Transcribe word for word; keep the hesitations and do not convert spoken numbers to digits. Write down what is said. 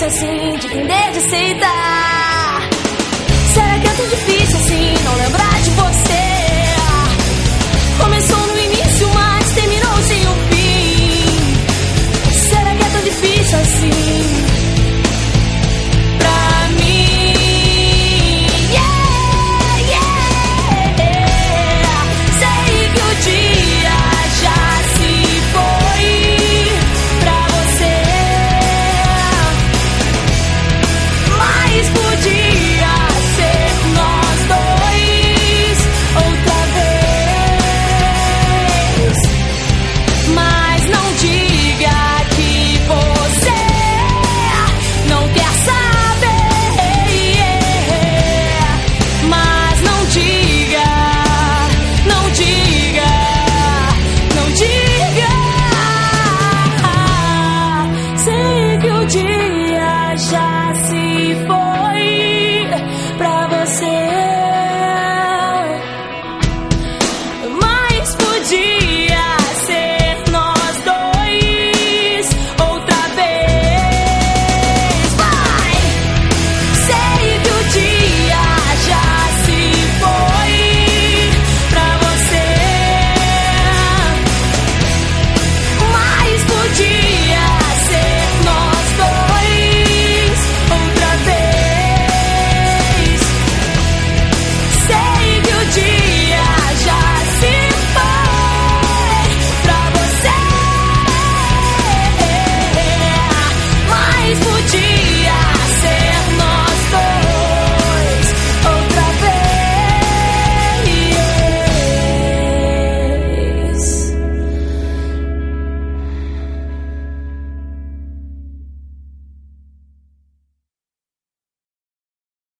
difícil assim de entender, de aceitar? Será que é tão difícil assim não lembrar de você? Começou no início, mas terminou sem o fim. Será que é tão difícil assim? Pra mim, yeah, yeah. Sei que o dia já se foi pra você, mas podia ser nós dois outra vez. Mas não diga que você não quer saber. Mas não diga, não diga, não diga. Sei que o dia já se foi pra você, mas podia ser nós dois outra vez. Vai! Sei que o dia já se foi pra você, mas podia ser nós dois outra vez. Sei que o dia